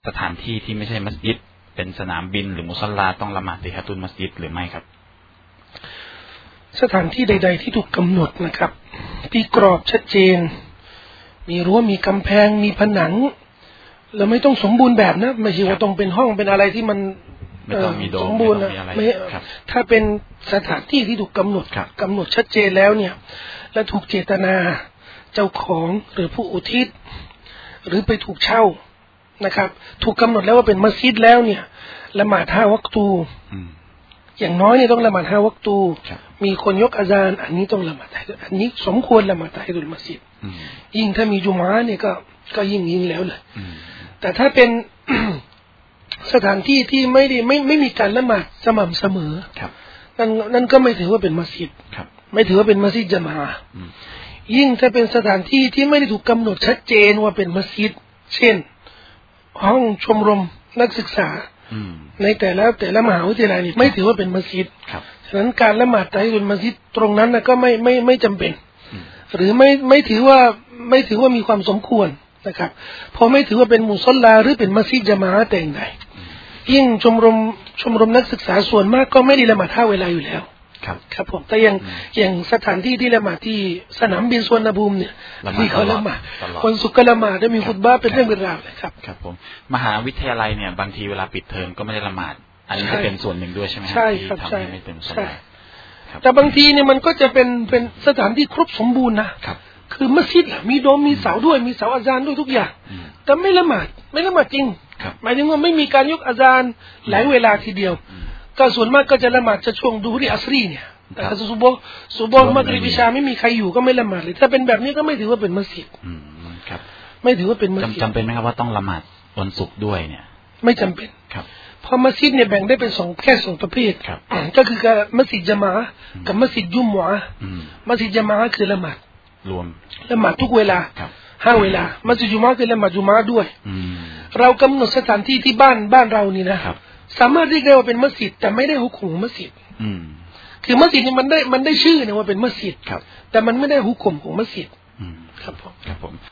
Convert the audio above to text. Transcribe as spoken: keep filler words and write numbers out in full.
สถานที่ที่ไม่ใช่มัสยิดเป็นสนามบินหรือมุศอลลาต้องละหมาดที่ฮะตุลมัสยิดหรือไม่ครับสถานที่ใดๆที่ถูกกำหนดนะครับที่กรอบชัดเจนมีรั้วมีกำแพงมีผนังแล้วไม่ต้องสมบูรณ์แบบนะไม่ใช่ว่าต้องเป็นห้องเป็นอะไรที่มันไม่ต้องมีโดมสมบูรณ์นะไม่ถ้าเป็นสถานที่ที่ถูกกำหนดกำหนดชัดเจนแล้วเนี่ยและถูกเจตนาเจ้าของหรือผู้อุทิศหรือไปถูกเช่านะครับถูกกำหนดแล้วว่าเป็นมัสยิดแล้วเนี่ยละหมาดห้าวักตูอย่างน้อยเนี่ยต้องละหมาดห้าวักตูมีคนยกอาซานอันนี้ต้องละหมาดอันนี้สมควรละหมาดตะฮิดุลมัสยิดยิ่งถ้ามีจุมอะห์เนี่ยก็ก็ยิ่งยิ่งแล้วเลยแต่ถ้าเป็น สถานที่ที่ไม่ได้ไม่ไม่มีการละหมาดสม่ำเสมอนั่นนั่นก็ไม่ถือว่าเป็นมัสยิดไม่ถือว่าเป็นมัสยิดญะมาอะห์ยิ่งถ้าเป็นสถานที่ที่ไม่ได้ถูกกำหนดชัดเจนว่าเป็นมัสยิดเช่นห้องชมรมนักศึกษาในแต่ละแต่ละมหาวิทยาลัยนี่ไม่ถือว่าเป็นมัสยิดฉะนั้นการละหมาดตะฮิดุลมัสยิดตรงนั้นนะก็ไม่ไม่ไม่จำเป็นหรือไม่ไม่ถือว่าไม่ถือว่ามีความสมควรนะครับเพราะไม่ถือว่าเป็นมุศอลลาหรือเป็นมัสยิดญะมาอะห์แต่อย่างใดยิ่งชมรมชมรมนักศึกษาส่วนมากก็ไม่ได้ละหมาดห้าเวลาอยู่แล้วครับครับผมแต่อย่างอย่างสถานที่ที่ละหมาดที่สนามบินสุวรรณภูมิเนี่ยที่เขาละหมาดคนสุกละหมาดได้มีคุตบะห์เป็นเรื่องเป็นราวเลยครับครับผมมหาวิทยาลัยเนี่ยบางทีเวลาปิดเทอมก็ไม่ได้ละหมาดอันนี้จะเป็นส่วนหนึ่งด้วยใช่ไหมใช่ครับใช่ไม่เป็นส่วนแต่บางทีเนี่ยมันก็จะเป็นเป็นสถานที่ครบสมบูรณ์นะครับคือมัสยิดมีโดมมีเสาด้วยมีเสาอาซานด้วยทุกอย่างแต่ไม่ละหมาดไม่ละหมาดจริงหมายถึงว่าไม่มีการยกอาซานหลายเวลาทีเดียวก็ส่วนมากก็จะละหมาดจะช่วงดูฮ์อัสรีเนี่ยแต่ถ้าซุบฮ์ซุบฮ์มักริบอิชาไม่มีใครอยู่ก็ไม่ละหมาดเลยถ้าเป็นแบบนี้ก็ไม่ถือว่าเป็นมัสยิดครับไม่ถือว่าเป็นมัสยิดจำเป็นไหมครับว่าต้องละหมาดวันศุกร์ด้วยเนี่ยไม่จำเป็นครับเพราะมัสยิดเนี่ยแบ่งได้เป็นสองแค่สองประเภทก็คือการมัสยิดญะมาอะห์กับมัสยิดยุมอะห์มัสยิดญะมาอะห์คือละหมาดรวมละหมาดทุกเวลาห้าเวลามัสยิดจุมอะห์คือละหมาดจุมอะห์ด้วยเรากำหนดสถานที่ที่บ้านบ้านเรานี่นะสามารถเรียกได้ว่าเป็นมัสยิดแต่ไม่ได้ฮุกมมัสยิดคือมัสยิดนี่มันได้มันได้ชื่อเนี่ยว่าเป็นมัสยิดแต่มันไม่ได้ฮุกมของมัสยิดครับผมครับผม